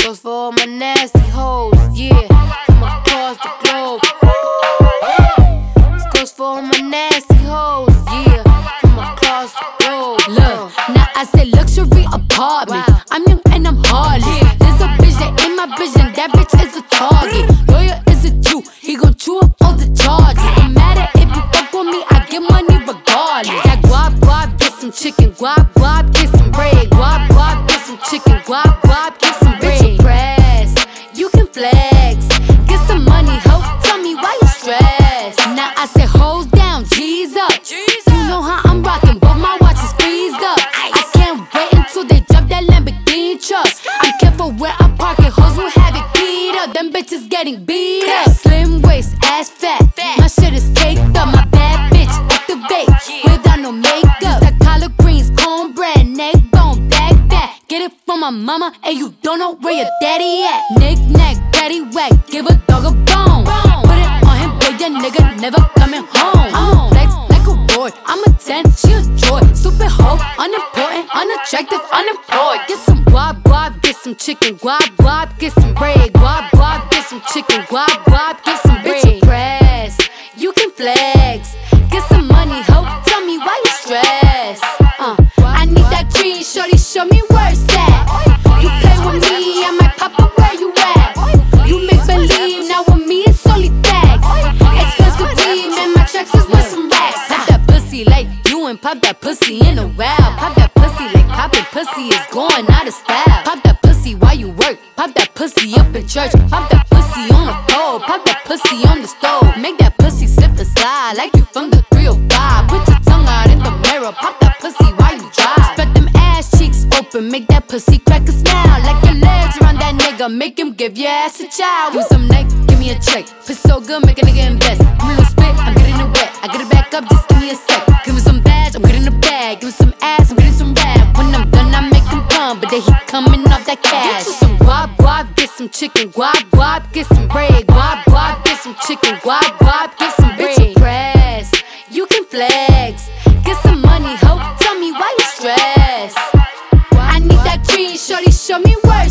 goes for all my nasty hoes, yeah, from across the globe. This goes for all my nasty hoes, yeah, from across the globe. Look, now I say luxury apartment. I'm young and I'm heartless. There's a bitch that in my vision, that bitch is a target. Lawyer is a Jew, he gon' chew up all the charges. No matter if you fuck with me, I get money regardless. That guap guap, get some chicken. Guap guap, get some bread. Guap guap, get some chicken. Guap guap, get some bread. Bitch, you press, you can flex. Get some money, ho. Tell me why you stressed. Now I say hoes down, G's up. You know how I'm rocking, but my watch is freezed up. I can't wait until they jump that Lamborghini truck. I'm careful where I park it, hoes will have it beat up. Them bitches getting beat up. Slim waist, ass fat. My shit is caked up. My bad bitch activate without no makeup. That collard greens, cornbread, neck bone, back fat. Get it from my mama, and you don't know where your daddy at. Knick knack, patty whack, give a dog a bone. Put it on him, boy, your nigga never coming home. I'm a flex like a boy, I'm a 10, she a joy. Stupid hoe, unimportant, unattractive, unemployed. Get some guap guap, get some chicken. Guap guap, get some bread. Guap guap, get some chicken. Guap guap, get some bread. Bitch, you press, you can flex. Get some money, ho. Tell me why you stressed. I need that green, shorty, show me where it's at. You play with me, I might pop up where you at. You make believe, now with me it's only facts. Expensive weed, man, my checks is worth some racks. Pop that pussy like you and pop that pussy in a while. Pop that pussy like poppin' pussy is going out of style. Pop that pussy while you work. Pop that pussy up in church. Pop that pussy on the pole. Pop that pussy on the stove. Make that pussy slip and slide like you from the 305. Put your tongue out in the mirror. Pop that pussy while you drive. Spread them ass cheeks open. Make that pussy crack a smile. Like your legs around that nigga. Make him give your ass a child. Give me some neck, give me a check. Piss so good, make a nigga invest. Give me a little spit, I'm getting it wet. I get it back up, just give me a sec. Give me some badge, I'm getting the bag. Give me some ass, I'm getting some rap. When I'm done, I make him come, but then he coming off that cash. Get you some guap guap, get some chicken. Guap guap, get some bread. Guap guap, get some chicken. Guap guap, get some bread. Bitch, you press, you can flex. Get some money, ho. Tell me why you stressed. I need that green, shorty, show me where